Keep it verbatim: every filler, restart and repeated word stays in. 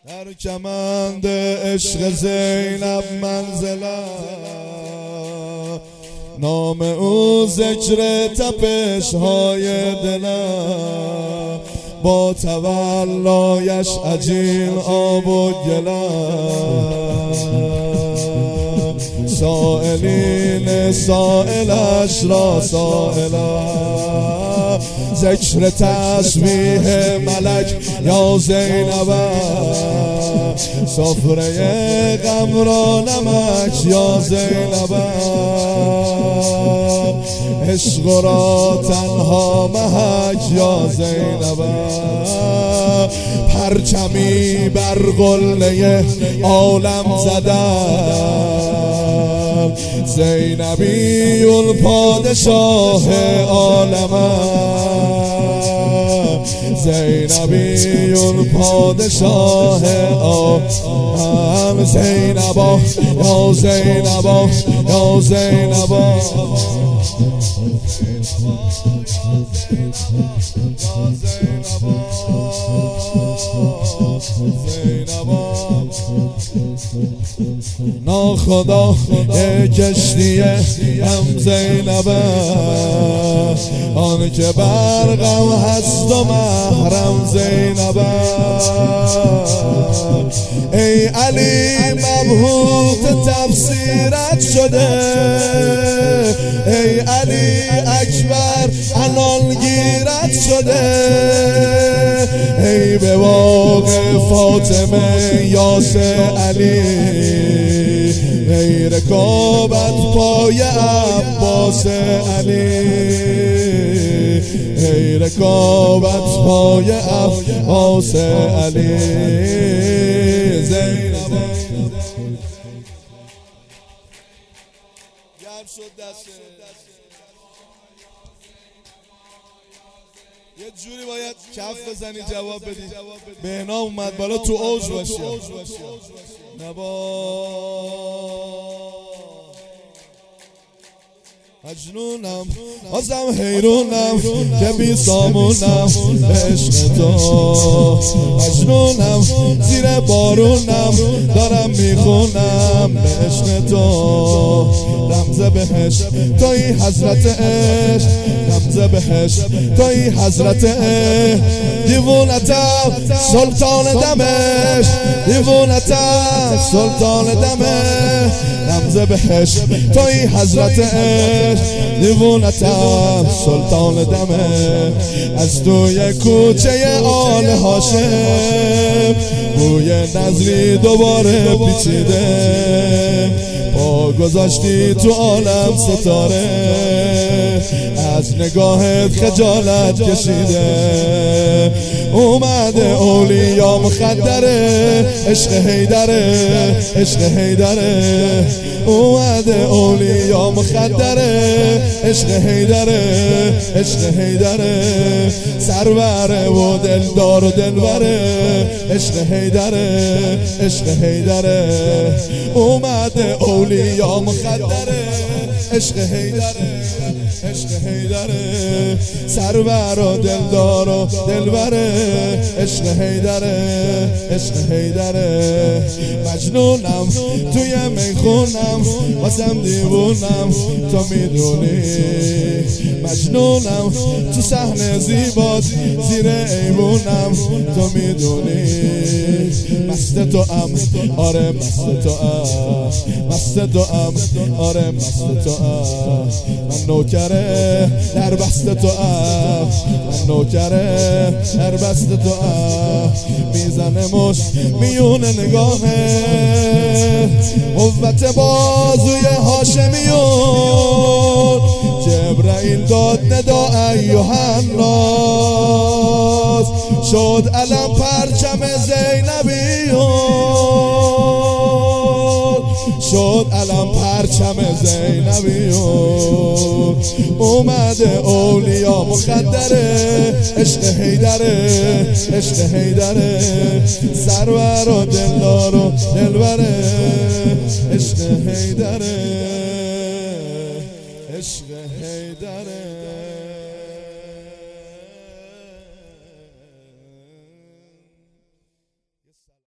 در کمند عشق زینب منزلم، نام او ذکر تپش های دلم، با تولایش عجین آب و گلم، سائلین سائلش را سائلم، ذکر تسبیح ملک یا زینبم، سفره غم را نمک یا زینبم، عشق را تنها محک یا زینبم، پرچمی بر قله عالم زدم، زینبی الپادشاه عالمم، زینبی الپادشاه عالمم، زینبا یا زینبا یا زینبا، ناخدا کشتی هم زینبه، آن که برقم هست و محرم زینبه، ای علی مبهوت تفسیرت شده، ای علی اکبر الان گیرت شده، ای به واقع فاطمه یاس علی، ای رکابت پای عباس علی، ای رکابت پای عباس علی، زینب گرم شد دسته، یه جوری باید کف بزنی جواب بدی. بهنام اومد بالا تو اوج باشی نبا مجنونم بازم حیرونم که بی سامونم عشق تو، مجنونم زیر بارونم دارم میخونم به عشق تو، رمز بهش توی حضرت عشق، رمز بهش توی حضرت عشق، دیوونتم سلطان دمش، دیوونتم سلطان دمش، رمز بهش توی حضرت عشق، دیوونتم سلطان دمه، از توی کوچه آل هاشم بوی نظری دوباره پیچیده، پا گذاشتی تو عالم ستاره، از نگاهت خجالت کشیده، اومده اولیا مخدره، عشق حیدره عشق حیدره، اومده اولیا مخدره، عشق حیدره عشق حیدره، سروره و دلدار و دلبره، عشق حیدره عشق حیدره، اومده اولیا مخدره، عشق حیدره عشق حیدره، سرور و دلدار و دلبره، عشق حیدره عشق حیدره، مجنونم توی میخونم واسم دیوونم تو میدونی، مجنونم تو صحنه زیبات زیر ایوونم تو میدونی، مست تو ام آره مست تو ام، مست تو ام آره مست تو ام، من نوکره در بست تو ام، من نوکره در بست تو ام، میزنه مش میون نگاهه، قوت بازوی هاشمیون، جبرائیل داد ندا ایها الناس، شد علم پرچم زینبیون، شد علم پرچم زینبیون، اومده اولیا مخدره، عشق حیدره عشق حیدره، سرور و دلدار و دلبره، عشق حیدره عشق حیدره.